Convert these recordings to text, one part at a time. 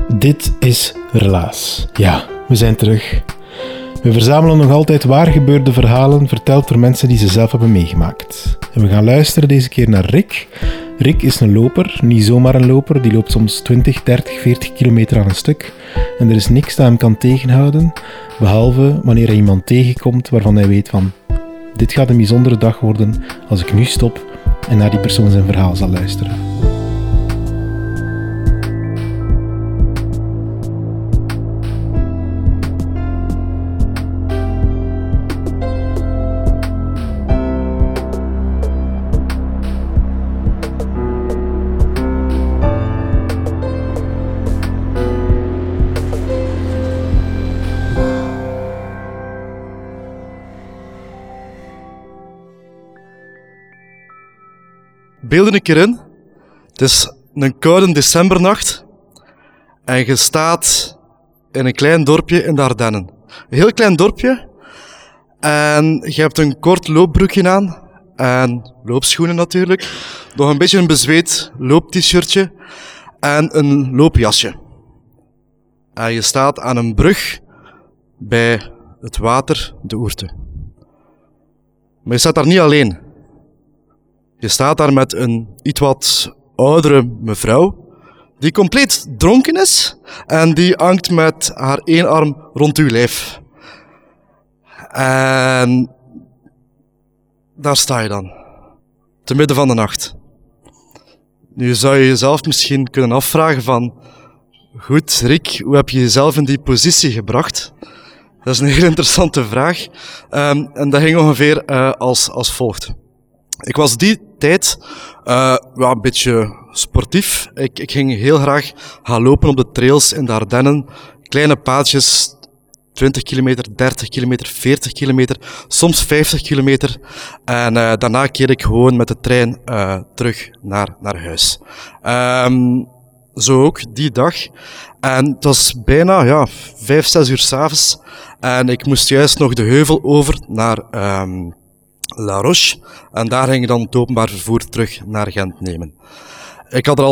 Dit is Relaas. Ja, we zijn terug. We verzamelen nog altijd waar gebeurde verhalen, verteld door mensen die ze zelf hebben meegemaakt. En we gaan luisteren deze keer naar Rick. Rick is een loper, niet zomaar een loper. Die loopt soms 20, 30, 40 kilometer aan een stuk. En er is niks dat hem kan tegenhouden, behalve wanneer hij iemand tegenkomt waarvan hij weet van... Dit gaat een bijzondere dag worden als ik nu stop en naar die persoon zijn verhaal zal luisteren. Beeld een keer in. Het is een koude decembernacht en je staat in een klein dorpje in de Ardennen. Een heel klein dorpje en je hebt een kort loopbroekje aan en loopschoenen natuurlijk. Nog een beetje een bezweet loop-t-shirtje en een loopjasje. En je staat aan een brug bij het water, de Ourthe. Maar je staat daar niet alleen. Je staat daar met een iets wat oudere mevrouw, die compleet dronken is en die hangt met haar één arm rond uw lijf. En daar sta je dan, te midden van de nacht. Nu zou je jezelf misschien kunnen afvragen van, goed Rick, hoe heb je jezelf in die positie gebracht? Dat is een heel interessante vraag. En dat ging ongeveer als volgt. Ik was die tijd een beetje sportief. Ik ging heel graag gaan lopen op de trails in de Ardennen. Kleine paadjes, 20 kilometer, 30 kilometer, 40 kilometer, soms 50 kilometer. En daarna keer ik gewoon met de trein terug naar huis. Zo ook die dag. En het was bijna 5, 6 uur 's avonds. En ik moest juist nog de heuvel over naar... La Roche, en daar ging ik dan het openbaar vervoer terug naar Gent nemen. Ik had er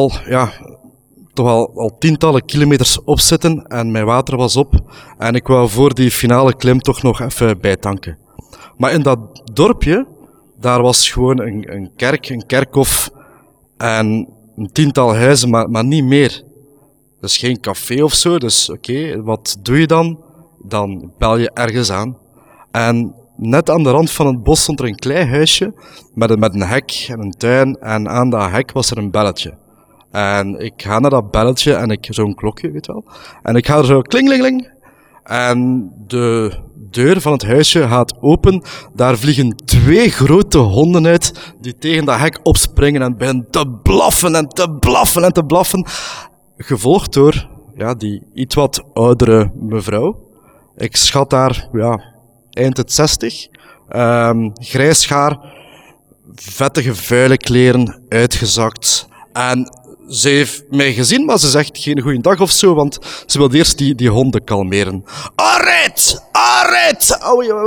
al tientallen kilometers op zitten en mijn water was op en ik wou voor die finale klim toch nog even bijtanken. Maar in dat dorpje, daar was gewoon een kerk, een kerkhof en een tiental huizen, maar niet meer. Dus geen café of zo, dus oké, wat doe je dan? Dan bel je ergens aan en net aan de rand van het bos stond er een klein huisje met een hek en een tuin en aan dat hek was er een belletje. En ik ga naar dat belletje en zo'n klokje, weet je wel. En ik ga er zo klingeling en de deur van het huisje gaat open. Daar vliegen 2 grote honden uit die tegen dat hek opspringen en beginnen te blaffen en te blaffen en te blaffen. Gevolgd door die iets wat oudere mevrouw. Ik schat daar, eind het 60, grijs haar, vettige vuile kleren, uitgezakt. En ze heeft mij gezien, maar ze zegt geen goeiedag of zo, want ze wil eerst die honden kalmeren. Arrête! Arrête!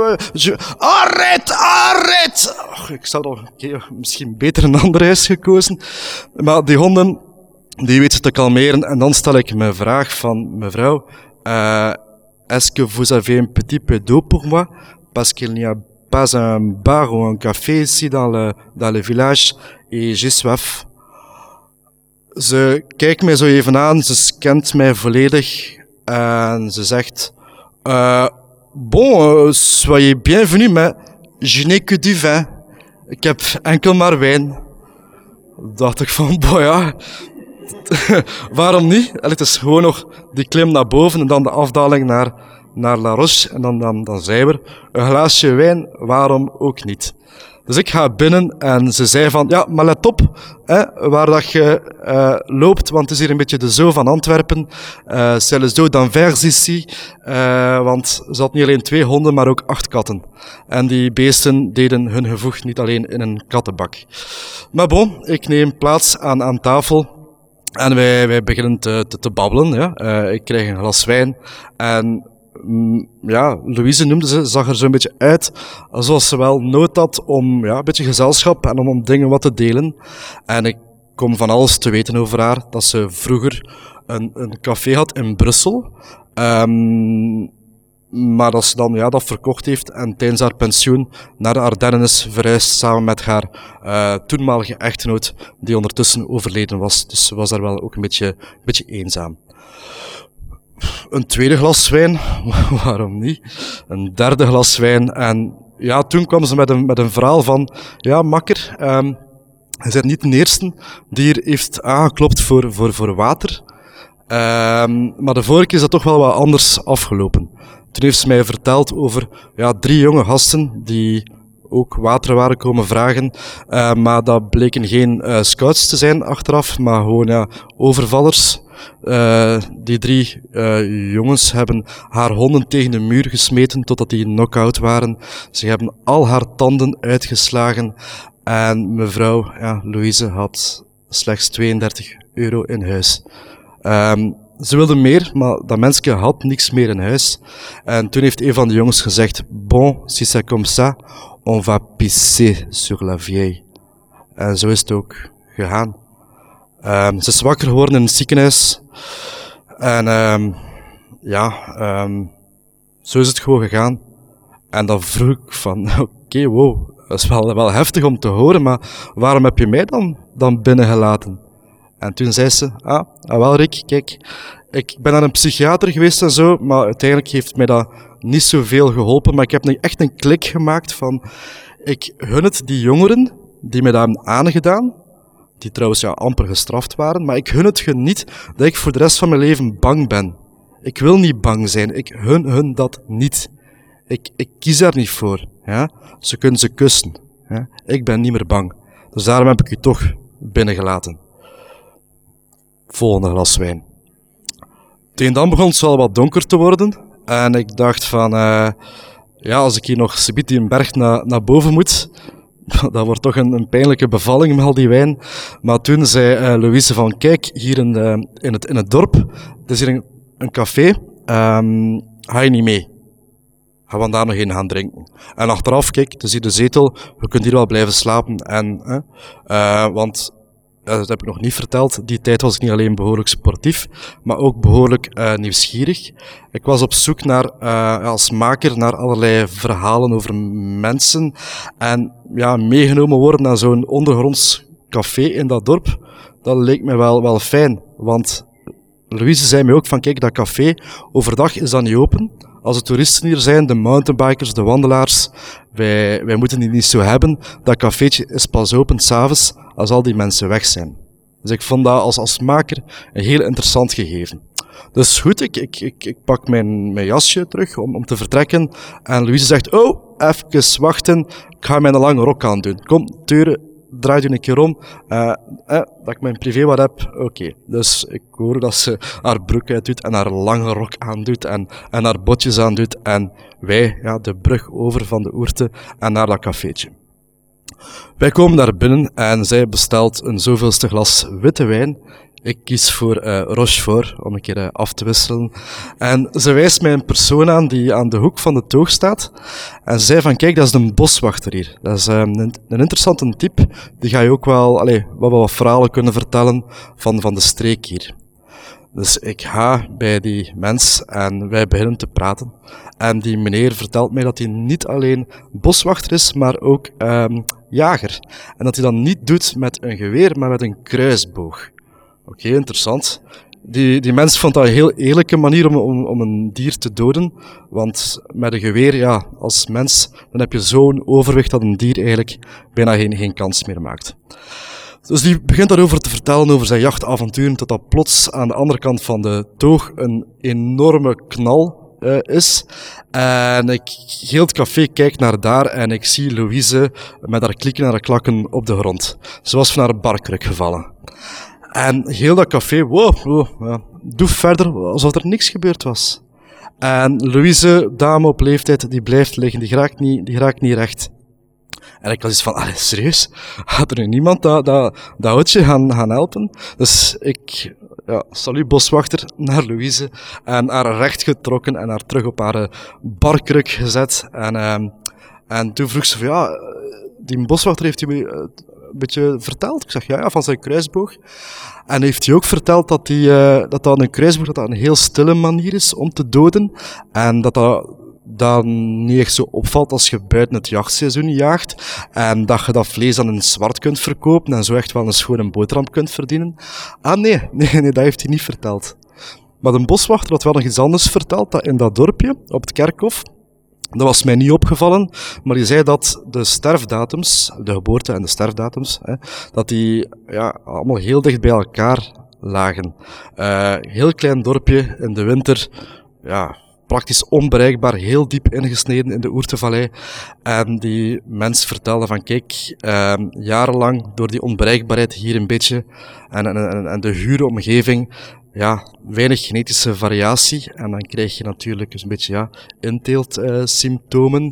Arrête! Ik zou toch misschien beter een ander huis gekozen. Maar die honden, die weet ze te kalmeren. En dan stel ik mijn vraag van, mevrouw, est-ce que vous avez un petit peu d'eau pour moi? Parce qu'il n'y a pas un bar ou un café ici dans le village et j'ai soif. Ze kijkt mij zo even aan, ze scant mij volledig en ze zegt bon, soyez bienvenue, mais je n'ai que du vin. Ik heb enkel maar wijn. Dacht ik van, waarom niet? Het is gewoon nog die klim naar boven en dan de afdaling naar La Roche en dan zijn we er. Een glaasje wijn, waarom ook niet? Dus ik ga binnen en ze zei van, maar let op, waar dat je loopt, want het is hier een beetje de zoo van Antwerpen. C'est le zoo d'Anvers ici, want ze had niet alleen 2 honden, maar ook 8 katten. En die beesten deden hun gevoeg niet alleen in een kattenbak. Maar bon, ik neem plaats aan tafel. En wij beginnen te babbelen. Ik krijg een glas wijn. En Louise noemde ze, zag er zo'n beetje uit alsof ze wel nood had om een beetje gezelschap en om dingen wat te delen. En ik kom van alles te weten over haar. Dat ze vroeger een café had in Brussel. Maar dat ze dan dat verkocht heeft en tijdens haar pensioen naar de Ardennen is verhuisd samen met haar toenmalige echtgenoot, die ondertussen overleden was. Dus ze was daar wel ook een beetje eenzaam. Een tweede glas wijn, waarom niet? Een derde glas wijn. En ja, toen kwam ze met een verhaal van, ja, makker, je bent niet de eerste die hier heeft aangeklopt voor water. Maar de vorige keer is dat toch wel wat anders afgelopen. Toen heeft ze mij verteld over 3 jonge gasten die ook water waren komen vragen. Maar dat bleken geen scouts te zijn achteraf, maar gewoon overvallers. Die 3 jongens hebben haar honden tegen de muur gesmeten totdat die knock-out waren. Ze hebben al haar tanden uitgeslagen. En mevrouw Louise had slechts €32 in huis. Ze wilde meer, maar dat mensje had niks meer in huis. En toen heeft een van de jongens gezegd, bon, si c'est comme ça, on va pisser sur la vieille. En zo is het ook gegaan. Ze is wakker geworden in het ziekenhuis. En zo is het gewoon gegaan. En dan vroeg ik van, oké, wow, dat is wel heftig om te horen, maar waarom heb je mij dan binnengelaten? En toen zei ze, wel Rick, kijk, ik ben naar een psychiater geweest en zo, maar uiteindelijk heeft mij dat niet zoveel geholpen, maar ik heb echt een klik gemaakt van, ik gun het die jongeren die mij dat hebben aangedaan, die trouwens amper gestraft waren, maar ik gun het hun niet dat ik voor de rest van mijn leven bang ben. Ik wil niet bang zijn, ik gun hun dat niet. Ik kies daar niet voor. Ja? Ze kunnen ze kussen. Ja? Ik ben niet meer bang. Dus daarom heb ik u toch binnengelaten. Volgende glas wijn. Tegen dan begon het wel wat donker te worden. En ik dacht van, als ik hier nog subiet die een berg naar boven moet, dat wordt toch een pijnlijke bevalling met al die wijn. Maar toen zei Louise van, kijk, hier in het dorp, het is hier een café, ga je niet mee? Gaan we daar nog een gaan drinken. En achteraf, kijk, het is hier de zetel, we kunnen hier wel blijven slapen. Want, dat heb ik nog niet verteld, die tijd was ik niet alleen behoorlijk sportief, maar ook behoorlijk nieuwsgierig. Ik was op zoek naar, als maker, naar allerlei verhalen over mensen. En meegenomen worden naar zo'n ondergronds café in dat dorp, dat leek mij wel fijn. Want Louise zei mij ook van, kijk, dat café, overdag is dat niet open. Als de toeristen hier zijn, de mountainbikers, de wandelaars, wij moeten die niet zo hebben. Dat cafeetje is pas open 's avonds als al die mensen weg zijn. Dus ik vond dat als maker een heel interessant gegeven. Dus goed, ik pak mijn jasje terug om te vertrekken. En Louise zegt, even wachten, ik ga mijn lange rok aandoen. Kom, Teure, draai je een keer om, dat ik mijn privé wat heb, oké. Dus ik hoor dat ze haar broek uitdoet en haar lange rok aandoet en haar botjes aandoet en wij de brug over van de Ourthe en naar dat cafeetje. Wij komen daar binnen en zij bestelt een zoveelste glas witte wijn. Ik kies voor Rochefort, om een keer af te wisselen. En ze wijst mij een persoon aan die aan de hoek van de toog staat. En ze zei van, kijk, dat is een boswachter hier. Dat is een interessante type. Die ga je ook wel wat verhalen kunnen vertellen van de streek hier. Dus ik ga bij die mens en wij beginnen te praten. En die meneer vertelt mij dat hij niet alleen boswachter is, maar ook jager. En dat hij dat niet doet met een geweer, maar met een kruisboog. Oké, interessant. Die mens vond dat een heel eerlijke manier om een dier te doden. Want met een geweer, als mens, dan heb je zo'n overwicht dat een dier eigenlijk bijna geen kans meer maakt. Dus die begint daarover te vertellen, over zijn jachtavonturen, totdat plots aan de andere kant van de toog een enorme knal is. En ik heel het café kijk naar daar en ik zie Louise met haar klikken en haar klakken op de grond. Ze was van haar barkruk gevallen. En heel dat café, doe verder alsof er niks gebeurd was. En Louise, dame op leeftijd, die blijft liggen, die raakt niet recht. En ik was iets van, serieus? Gaat er nu niemand dat oudje gaan helpen? Dus ik, salut boswachter, naar Louise en haar recht getrokken en haar terug op haar barkruk gezet. En toen vroeg ze van, die boswachter heeft u een beetje verteld? Ik zeg, ja, van zijn kruisboog. En heeft hij ook verteld dat dat een kruisboog dat een heel stille manier is om te doden. En dat niet echt zo opvalt als je buiten het jachtseizoen jaagt. En dat je dat vlees dan in zwart kunt verkopen en zo echt wel een schone boterham kunt verdienen. Nee, dat heeft hij niet verteld. Maar de boswachter had wel nog iets anders verteld, dat in dat dorpje, op het kerkhof, dat was mij niet opgevallen, maar die zei dat de sterfdatums, de geboorte- en de sterfdatums, dat die allemaal heel dicht bij elkaar lagen. Heel klein dorpje in de winter, praktisch onbereikbaar, heel diep ingesneden in de Oertevallei. En die mens vertelde van, kijk, jarenlang door die onbereikbaarheid hier een beetje en de gure omgeving, weinig genetische variatie. En dan krijg je natuurlijk een beetje, inteeltsymptomen.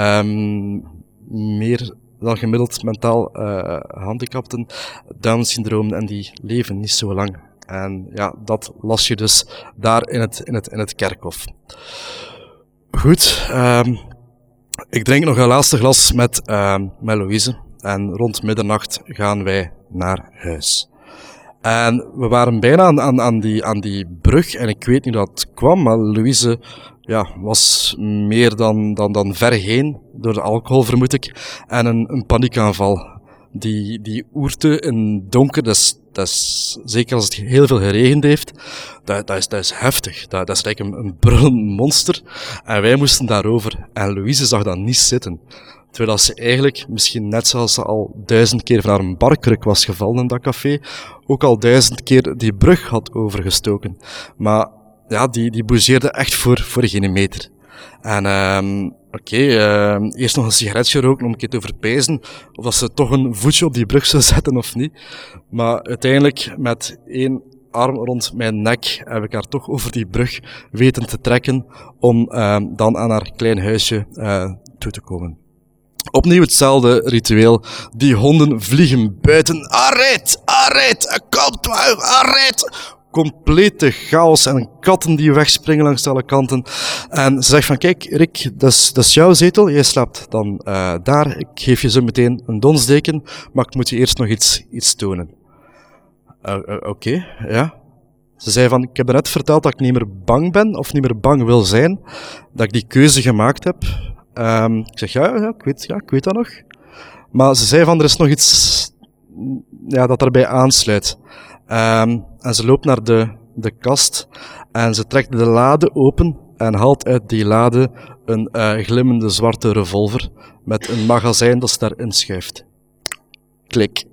Meer dan gemiddeld mentaal gehandicapten, Down-syndroom, en die leven niet zo lang. En dat las je dus daar in het kerkhof. Goed, ik drink nog een laatste glas met Louise. En rond middernacht gaan wij naar huis. En we waren bijna aan die brug, en ik weet niet hoe dat kwam, maar Louise was meer dan ver heen, door de alcohol vermoed ik, en een paniekaanval. Die oerte in donker, dat is, zeker als het heel veel geregend heeft, dat is heftig. Dat is eigenlijk een brullend monster. En wij moesten daarover. En Louise zag dat niet zitten. Terwijl ze eigenlijk, misschien net zoals ze al 1000 keer van haar een barkruk was gevallen in dat café, ook al 1000 keer die brug had overgestoken. Maar die bougeerde echt voor geen meter. En eerst nog een sigaretje roken om een keer te overpijzen of dat ze toch een voetje op die brug zou zetten of niet. Maar uiteindelijk, met 1 arm rond mijn nek, heb ik haar toch over die brug weten te trekken om dan aan haar klein huisje toe te komen. Opnieuw hetzelfde ritueel. Die honden vliegen buiten. Arrête, komt maar, arrête! Complete chaos en katten die wegspringen langs alle kanten. En ze zegt van, kijk Rick, dat is jouw zetel, jij slaapt dan daar. Ik geef je zo meteen een donsdeken, maar ik moet je eerst nog iets tonen. Oké. Ze zei van, ik heb net verteld dat ik niet meer bang ben, of niet meer bang wil zijn, dat ik die keuze gemaakt heb. Ik zeg, ik weet dat nog. Maar ze zei van, er is nog iets dat daarbij aansluit. En ze loopt naar de kast en ze trekt de lade open en haalt uit die lade een glimmende zwarte revolver met een magazijn dat ze daarin schuift. Klik.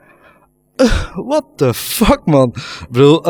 What the fuck, man? Ik bedoel,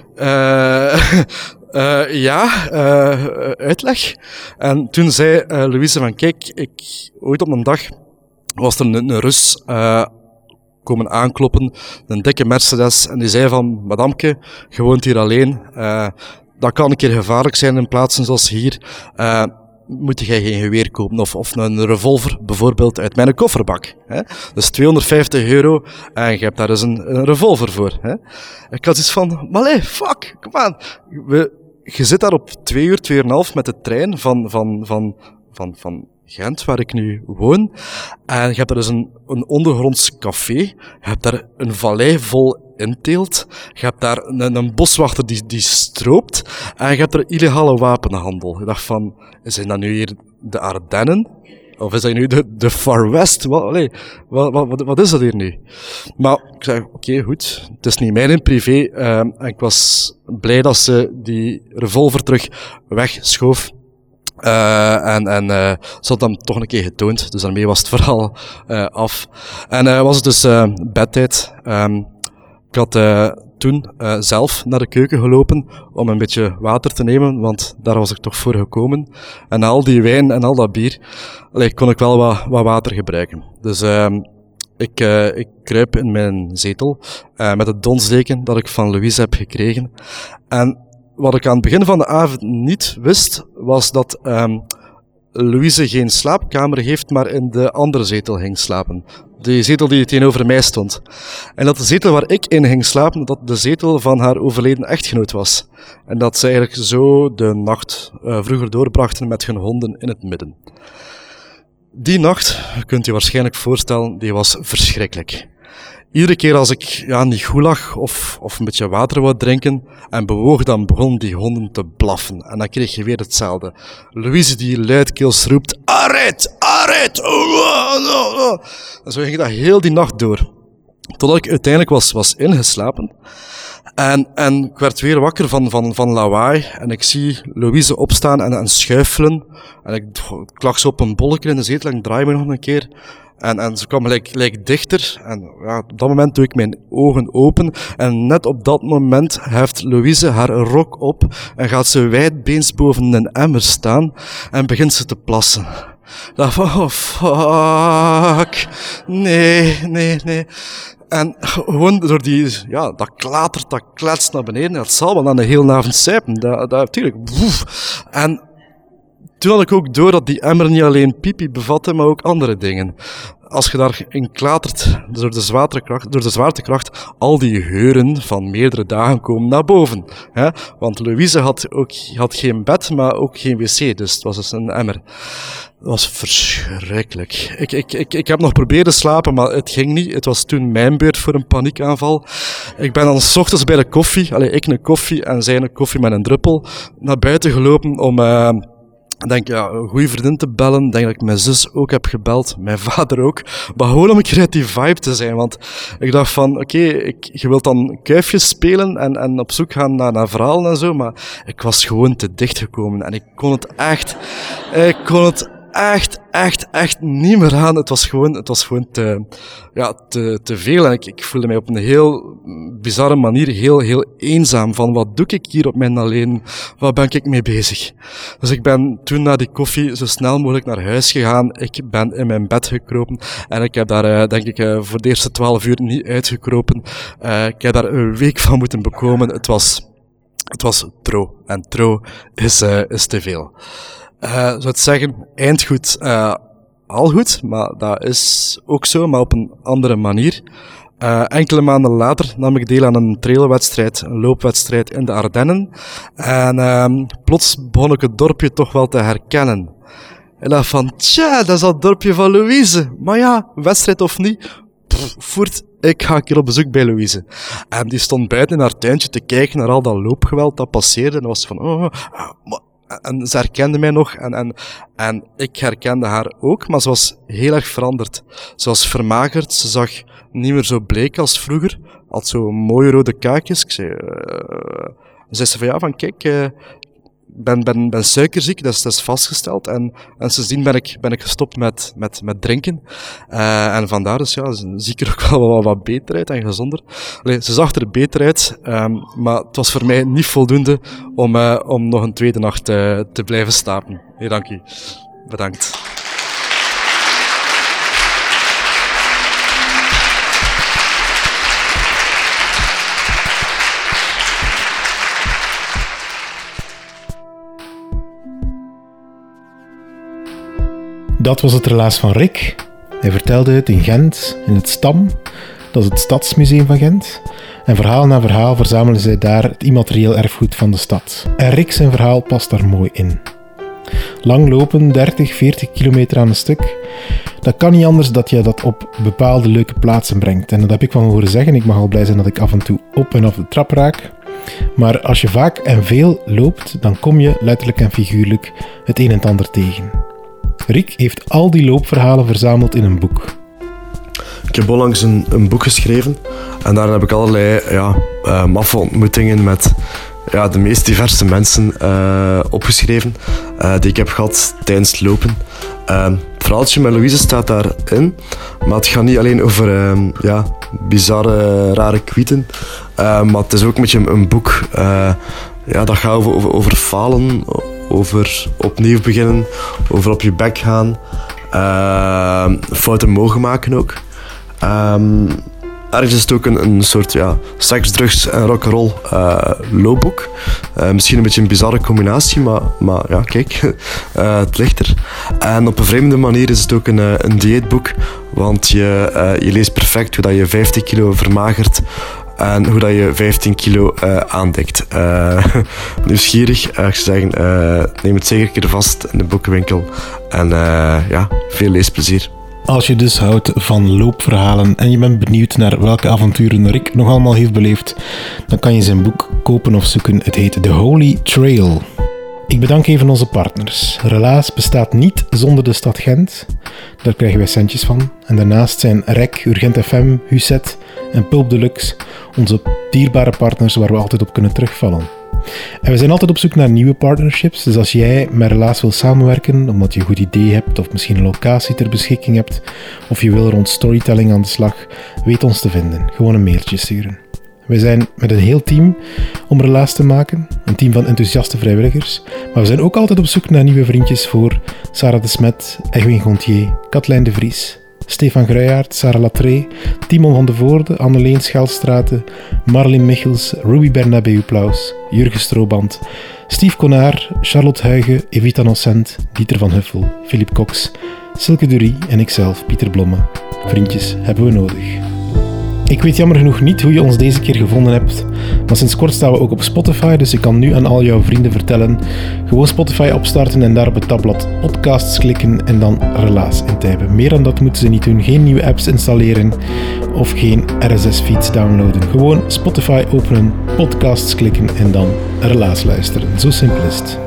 uitleg. En toen zei Louise van, kijk, ooit op een dag was er een Rus komen aankloppen, een dikke Mercedes, en die zei van, madamke, je woont hier alleen, dat kan een keer gevaarlijk zijn in plaatsen zoals hier, moet jij geen geweer kopen, of een revolver, bijvoorbeeld, uit mijn kofferbak. Hè? Dus €250, en je hebt daar dus een revolver voor. Hè? Ik had iets van, maar fuck, kom aan. Je zit daar op 2 uur, 2,5 met de trein van Gent, waar ik nu woon. En je hebt daar dus een ondergronds café. Je hebt daar een vallei vol inteelt. Je hebt daar een boswachter die stroopt. En je hebt er illegale wapenhandel. Ik dacht van, zijn dat nu hier de Ardennen? Of is dat nu de Far West? Wat is dat hier nu? Maar ik zei, oké, goed. Het is niet mijn privé. En ik was blij dat ze die revolver terug wegschoof. Ze had hem toch een keer getoond, dus daarmee was het verhaal af. En was het dus bedtijd. Ik had toen zelf naar de keuken gelopen om een beetje water te nemen, want daar was ik toch voor gekomen. En al die wijn en al dat bier, kon ik wel wat water gebruiken. Dus ik kruip in mijn zetel met het donsdeken dat ik van Louise heb gekregen. En wat ik aan het begin van de avond niet wist, was dat Louise geen slaapkamer heeft, maar in de andere zetel ging slapen. De zetel die tegenover mij stond. En dat de zetel waar ik in ging slapen, dat de zetel van haar overleden echtgenoot was. En dat ze eigenlijk zo de nacht vroeger doorbrachten met hun honden in het midden. Die nacht, kunt u waarschijnlijk voorstellen, die was verschrikkelijk. Iedere keer als ik niet goed lag of een beetje water wou drinken en bewoog, dan begonnen die honden te blaffen. En dan kreeg je weer hetzelfde. Louise die luidkeels roept, arrête, arrête! En zo ging dat heel die nacht door. Totdat ik uiteindelijk was ingeslapen. En ik werd weer wakker van lawaai. En ik zie Louise opstaan en schuifelen. En ik lag zo op een bolletje in de zetel en ik draai me nog een keer. En ze kwam gelijk dichter. En op dat moment doe ik mijn ogen open. En net op dat moment heft Louise haar rok op. En gaat ze wijdbeens boven een emmer staan. En begint ze te plassen. Ik dacht van, oh fuck. Nee. En gewoon door dat klatert, dat kletst naar beneden. Dat zal wel aan de hele avond sijpen. Dat natuurlijk. En toen had ik ook door dat die emmer niet alleen pipi bevatte, maar ook andere dingen. Als je daarin klatert, door de zwaartekracht, al die geuren van meerdere dagen komen naar boven. Hè? Want Louise had geen bed, maar ook geen wc, dus het was dus een emmer. Dat was verschrikkelijk. Ik heb nog proberen slapen, maar het ging niet. Het was toen mijn beurt voor een paniekaanval. Ik ben dan 's ochtends bij de koffie, ik een koffie en zij een koffie met een druppel, naar buiten gelopen om een goede vriendin te bellen. Denk dat ik mijn zus ook heb gebeld, mijn vader ook. Maar gewoon om een keer uit die vibe te zijn. Want ik dacht van, oké, je wilt dan kuifjes spelen en op zoek gaan naar verhalen en zo. Maar ik was gewoon te dicht gekomen. En ik kon het echt niet meer aan. Het was gewoon te veel. En ik voelde mij op een heel bizarre manier heel eenzaam. Van, wat doe ik hier op mijn alleen? Waar ben ik mee bezig? Dus ik ben toen na die koffie zo snel mogelijk naar huis gegaan. Ik ben in mijn bed gekropen. En ik heb daar, voor de eerste 12 uur niet uitgekropen. Ik heb daar een week van moeten bekomen. Het was tro. En tro is te veel. Zou het zeggen, eindgoed, al goed, maar dat is ook zo, maar op een andere manier. Enkele maanden later nam ik deel aan een trailwedstrijd, een loopwedstrijd in de Ardennen. En plots begon ik het dorpje toch wel te herkennen. En dacht van, tja, dat is dat dorpje van Louise. Maar ja, wedstrijd of niet, voert, ik ga een keer op bezoek bij Louise. En die stond buiten in haar tuintje te kijken naar al dat loopgeweld dat passeerde. En was van, en ze herkende mij nog en ik herkende haar ook, maar ze was heel erg veranderd. Ze was vermagerd, ze zag niet meer zo bleek als vroeger, had zo mooie rode kaakjes. Ik zei ze van kijk, ben suikerziek, dat is vastgesteld. En sindsdien ben ik gestopt met drinken. En vandaar dus, zie ik er ook wel wat beter uit en gezonder. Ze zag er beter uit, maar het was voor mij niet voldoende om nog een tweede nacht te blijven slapen. Nee, dank u. Bedankt. Dat was het relaas van Rick. Hij vertelde het in Gent, in het Stam. Dat is het Stadsmuseum van Gent. En verhaal na verhaal verzamelen zij daar het immaterieel erfgoed van de stad. En Rick zijn verhaal past daar mooi in. Lang lopen, 30, 40 kilometer aan een stuk. Dat kan niet anders dat je dat op bepaalde leuke plaatsen brengt. En dat heb ik van horen zeggen. Ik mag al blij zijn dat ik af en toe op en af de trap raak. Maar als je vaak en veel loopt, dan kom je letterlijk en figuurlijk het een en het ander tegen. Rick heeft al die loopverhalen verzameld in een boek. Ik heb onlangs een boek geschreven en daar heb ik allerlei maffe ontmoetingen met de meest diverse mensen opgeschreven die ik heb gehad tijdens het lopen. Het verhaaltje met Louise staat daarin, maar het gaat niet alleen over bizarre, rare kwieten, maar het is ook een beetje een boek dat gaat over falen, over opnieuw beginnen, over op je bek gaan, fouten mogen maken ook. Ergens is het ook een soort seks, drugs en rock'n'roll loopboek. Misschien een beetje een bizarre combinatie, maar ja, kijk, het ligt er. En op een vreemde manier is het ook een dieetboek, want je leest perfect hoe dat je 50 kilo vermagert en hoe dat je 15 kilo aandikt. Nieuwsgierig, ik zou zeggen, neem het zeker een keer vast in de boekenwinkel. En veel leesplezier. Als je dus houdt van loopverhalen en je bent benieuwd naar welke avonturen Rick nog allemaal heeft beleefd, dan kan je zijn boek kopen of zoeken. Het heet The Holy Trail. Ik bedank even onze partners. Relaas bestaat niet zonder de stad Gent. Daar krijgen wij centjes van. En daarnaast zijn REC, Urgent FM, Huset en Pulp Deluxe onze dierbare partners waar we altijd op kunnen terugvallen. En we zijn altijd op zoek naar nieuwe partnerships. Dus als jij met Relaas wil samenwerken, omdat je een goed idee hebt of misschien een locatie ter beschikking hebt, of je wil rond storytelling aan de slag, weet ons te vinden. Gewoon een mailtje sturen. Wij zijn met een heel team om Relaas te maken. Een team van enthousiaste vrijwilligers. Maar we zijn ook altijd op zoek naar nieuwe vriendjes voor Sarah de Smet, Edwin Gontier, Katlijn de Vries, Stefan Gruijaert, Sarah Latree, Timon van de Voorde, Anneleen Schelstraten, Marlene Michels, Ruby Bernabeu-Plaus, Jurgen Strooband, Steve Konaar, Charlotte Huigen, Evita Nocent, Dieter van Huffel, Philippe Cox, Silke Durie en ikzelf, Pieter Blomme. Vriendjes hebben we nodig. Ik weet jammer genoeg niet hoe je ons deze keer gevonden hebt, maar sinds kort staan we ook op Spotify, dus ik kan nu aan al jouw vrienden vertellen. Gewoon Spotify opstarten en daar op het tabblad podcasts klikken en dan Relaas intypen. Meer dan dat moeten ze niet doen. Geen nieuwe apps installeren of geen RSS-feeds downloaden. Gewoon Spotify openen, podcasts klikken en dan Relaas luisteren. Zo simpel is het.